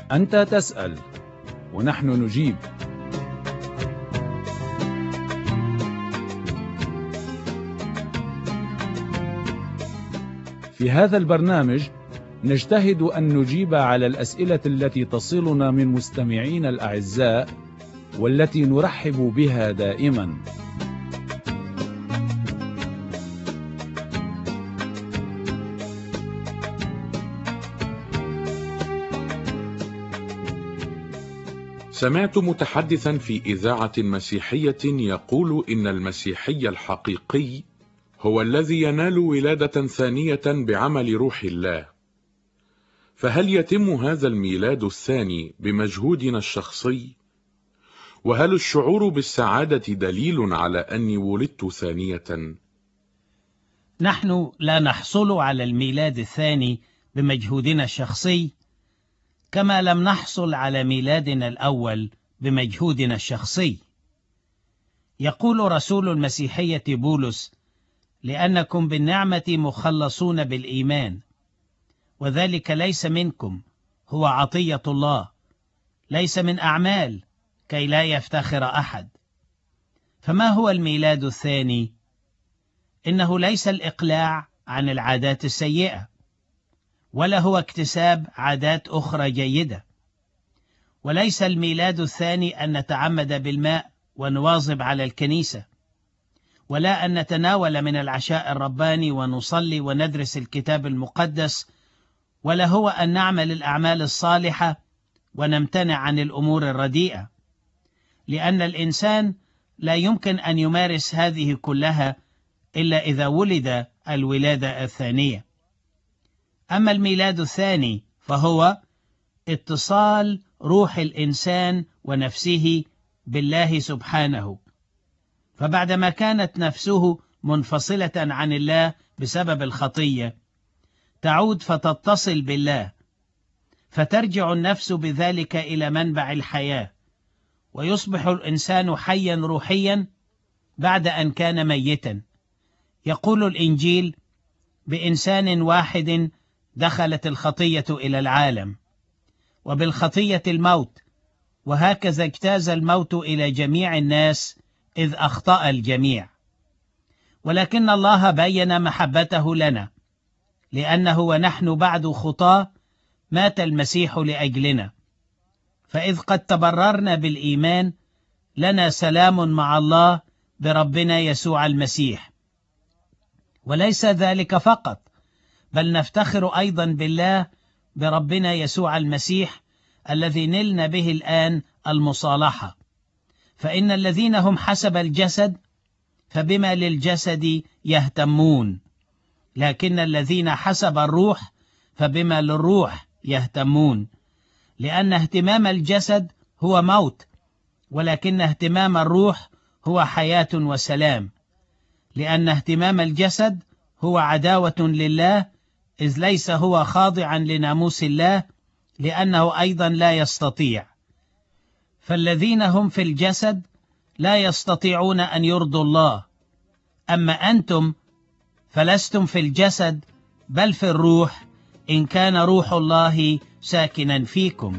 أنت تسأل ونحن نجيب. في هذا البرنامج نجتهد أن نجيب على الأسئلة التي تصلنا من مستمعين الأعزاء والتي نرحب بها دائما. سمعت متحدثا في إذاعة مسيحية يقول إن المسيحي الحقيقي هو الذي ينال ولادة ثانية بعمل روح الله، فهل يتم هذا الميلاد الثاني بمجهودنا الشخصي؟ وهل الشعور بالسعادة دليل على أني ولدت ثانية؟ نحن لا نحصل على الميلاد الثاني بمجهودنا الشخصي، كما لم نحصل على ميلادنا الأول بمجهودنا الشخصي. يقول رسول المسيحية بولس: لأنكم بالنعمة مخلصون بالإيمان، وذلك ليس منكم، هو عطية الله، ليس من أعمال، كي لا يفتخر أحد. فما هو الميلاد الثاني؟ إنه ليس الإقلاع عن العادات السيئة، ولا هو اكتساب عادات أخرى جيدة، وليس الميلاد الثاني أن نتعمد بالماء ونواظب على الكنيسة، ولا أن نتناول من العشاء الرباني ونصلي وندرس الكتاب المقدس، ولا هو أن نعمل الأعمال الصالحة ونمتنع عن الأمور الرديئة، لأن الإنسان لا يمكن أن يمارس هذه كلها إلا إذا ولد الولادة الثانية. أما الميلاد الثاني فهو اتصال روح الإنسان ونفسه بالله سبحانه، فبعدما كانت نفسه منفصلة عن الله بسبب الخطية، تعود فتتصل بالله، فترجع النفس بذلك إلى منبع الحياة، ويصبح الإنسان حيا روحيا بعد أن كان ميتا. يقول الإنجيل: بإنسان واحد دخلت الخطية إلى العالم، وبالخطية الموت، وهكذا اجتاز الموت إلى جميع الناس إذ أخطأ الجميع. ولكن الله بين محبته لنا، لأنه ونحن بعد خطاة مات المسيح لأجلنا، فإذ قد تبررنا بالإيمان لنا سلام مع الله بربنا يسوع المسيح. وليس ذلك فقط، بل نفتخر أيضا بالله بربنا يسوع المسيح الذي نلنا به الآن المصالحة. فإن الذين هم حسب الجسد فبما للجسد يهتمون، لكن الذين حسب الروح فبما للروح يهتمون. لأن اهتمام الجسد هو موت، ولكن اهتمام الروح هو حياة وسلام. لأن اهتمام الجسد هو عداوة لله، إذ ليس هو خاضعا لناموس الله، لأنه أيضا لا يستطيع. فالذين هم في الجسد لا يستطيعون أن يرضوا الله. أما أنتم فلستم في الجسد بل في الروح، إن كان روح الله ساكنا فيكم.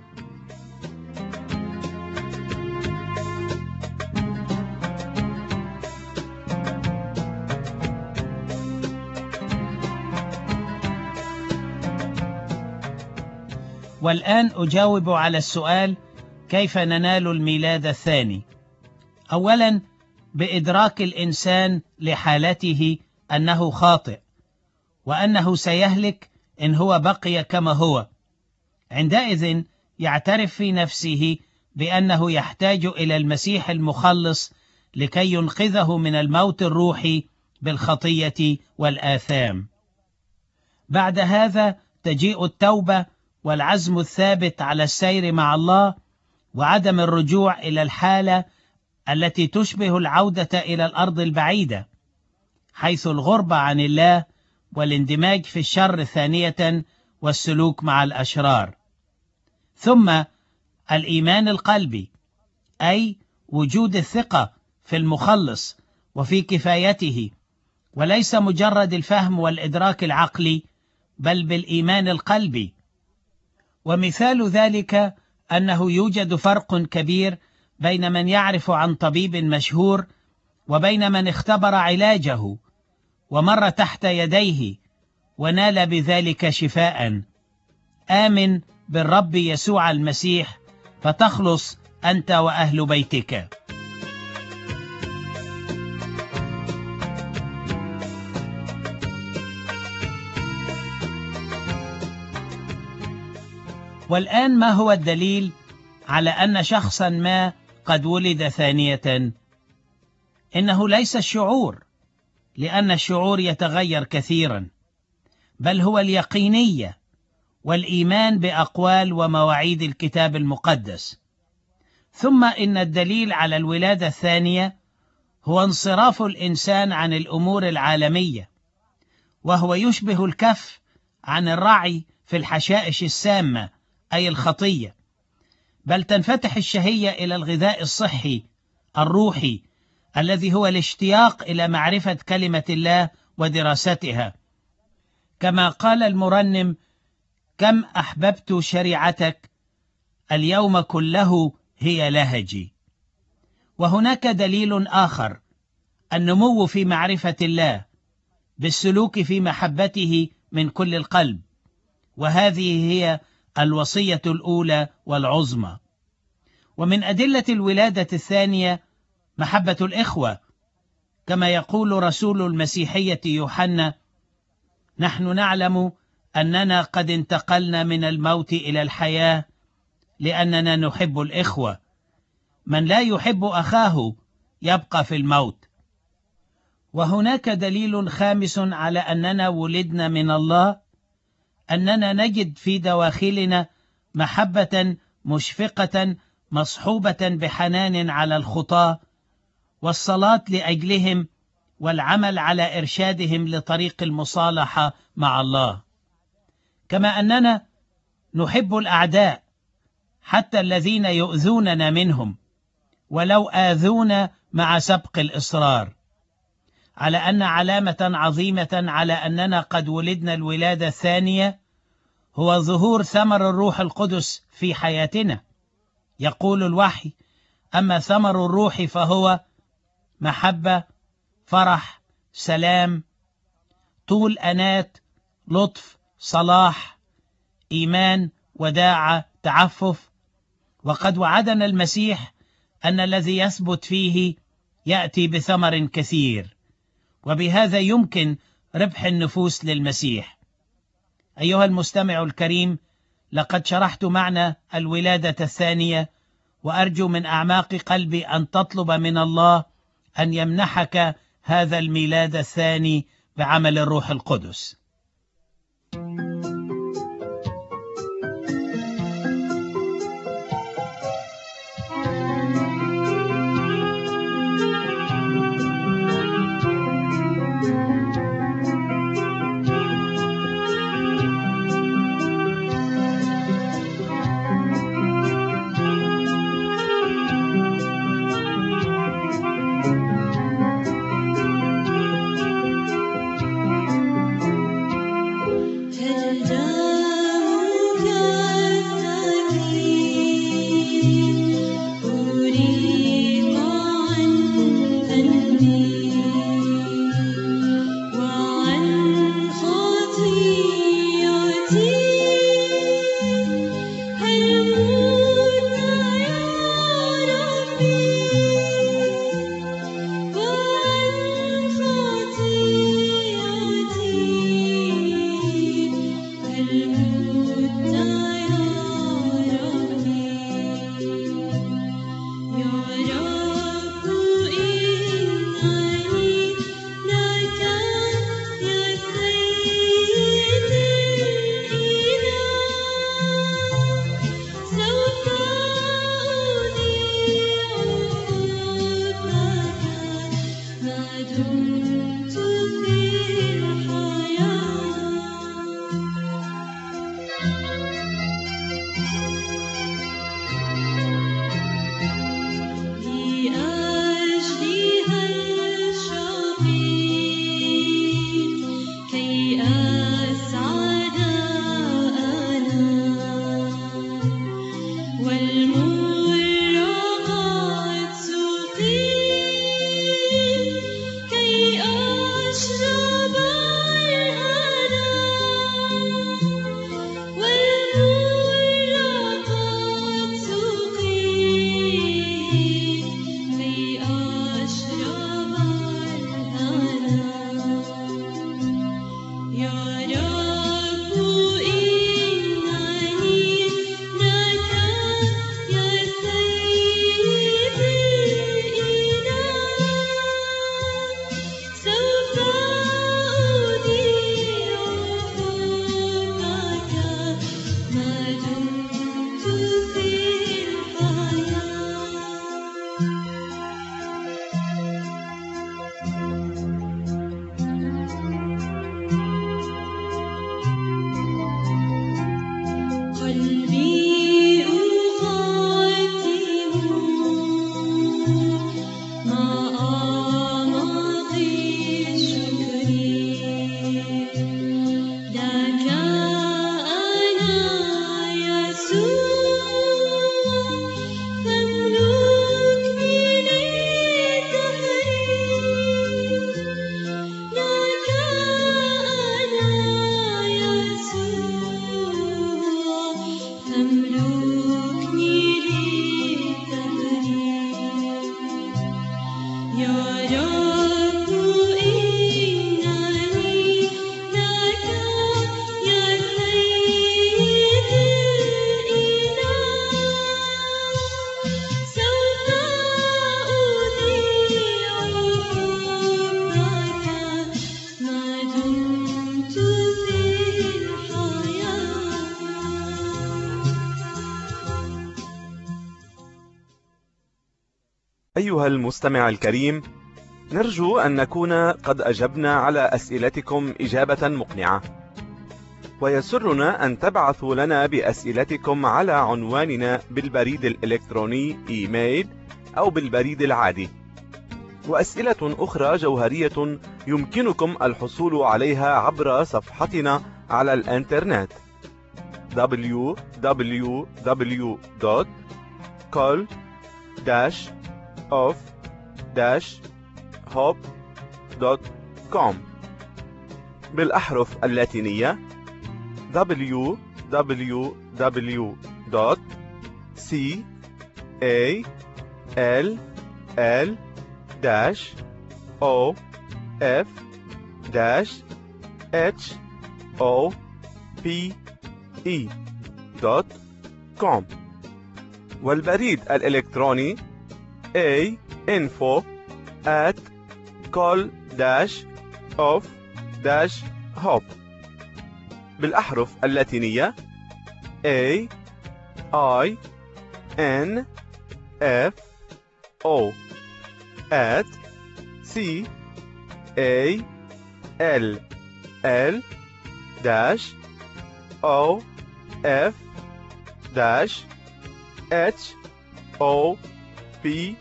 والآن أجاوب على السؤال: كيف ننال الميلاد الثاني؟ أولا، بإدراك الإنسان لحالته أنه خاطئ، وأنه سيهلك إن هو بقي كما هو. عندئذ يعترف في نفسه بأنه يحتاج إلى المسيح المخلص لكي ينقذه من الموت الروحي بالخطية والآثام. بعد هذا تجيء التوبة والعزم الثابت على السير مع الله، وعدم الرجوع إلى الحالة التي تشبه العودة إلى الأرض البعيدة، حيث الغربة عن الله والاندماج في الشر ثانية والسلوك مع الأشرار. ثم الإيمان القلبي، أي وجود الثقة في المخلص وفي كفايته، وليس مجرد الفهم والإدراك العقلي، بل بالإيمان القلبي. ومثال ذلك أنه يوجد فرق كبير بين من يعرف عن طبيب مشهور وبين من اختبر علاجه ومر تحت يديه ونال بذلك شفاء. آمن بالرب يسوع المسيح فتخلص أنت وأهل بيتك. والآن ما هو الدليل على أن شخصا ما قد ولد ثانية؟ إنه ليس الشعور، لأن الشعور يتغير كثيرا، بل هو اليقينية والإيمان بأقوال ومواعيد الكتاب المقدس. ثم إن الدليل على الولادة الثانية هو انصراف الإنسان عن الأمور العالمية، وهو يشبه الكف عن الرعي في الحشائش السامة أي الخطية، بل تنفتح الشهية إلى الغذاء الصحي الروحي الذي هو الاشتياق إلى معرفة كلمة الله ودراستها، كما قال المرنم: كم أحببت شريعتك اليوم كله هي لهجي. وهناك دليل آخر، النمو في معرفة الله بالسلوك في محبته من كل القلب، وهذه هي الوصية الأولى والعظمى. ومن أدلة الولادة الثانية محبة الإخوة، كما يقول رسول المسيحية يوحنا: نحن نعلم أننا قد انتقلنا من الموت إلى الحياة لأننا نحب الإخوة، من لا يحب أخاه يبقى في الموت. وهناك دليل خامس على أننا ولدنا من الله، أننا نجد في دواخلنا محبة مشفقة مصحوبة بحنان على الخطاة، والصلاة لأجلهم والعمل على إرشادهم لطريق المصالحة مع الله، كما أننا نحب الأعداء حتى الذين يؤذوننا منهم ولو آذونا مع سبق الإصرار، على أن علامة عظيمة على أننا قد ولدنا الولادة الثانية هو ظهور ثمر الروح القدس في حياتنا. يقول الوحي: أما ثمر الروح فهو محبة، فرح، سلام، طول أنات، لطف، صلاح، إيمان، وداعة، تعفف. وقد وعدنا المسيح أن الذي يثبت فيه يأتي بثمر كثير، وبهذا يمكن ربح النفوس للمسيح. أيها المستمع الكريم، لقد شرحت معنى الولادة الثانية، وأرجو من أعماق قلبي أن تطلب من الله أن يمنحك هذا الميلاد الثاني بعمل الروح القدس. Did أيها المستمع الكريم، نرجو أن نكون قد أجبنا على أسئلتكم إجابة مقنعة، ويسرنا أن تبعثوا لنا بأسئلتكم على عنواننا بالبريد الإلكتروني إيميل أو بالبريد العادي. وأسئلة أخرى جوهرية يمكنكم الحصول عليها عبر صفحتنا على الإنترنت www.col-of-hope.com بالأحرف اللاتينية www.call-of-hope.com والبريد الإلكتروني info@col-of-hope بالأحرف اللاتينية AINF@call-of-hope.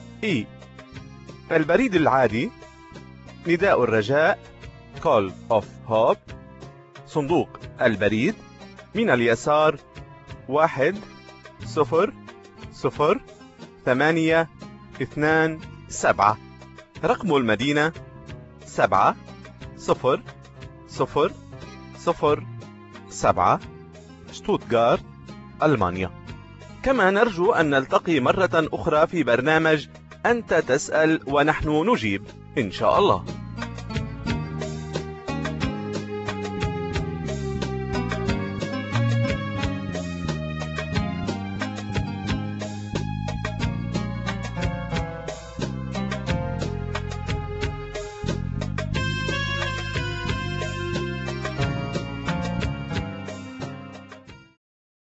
البريد العادي نداء الرجاء Call of Hope، صندوق البريد من اليسار 1002827، رقم المدينة 70007، شتوتغارت، ألمانيا. كما نرجو أن نلتقي مرة أخرى في برنامج أنت تسأل ونحن نجيب إن شاء الله.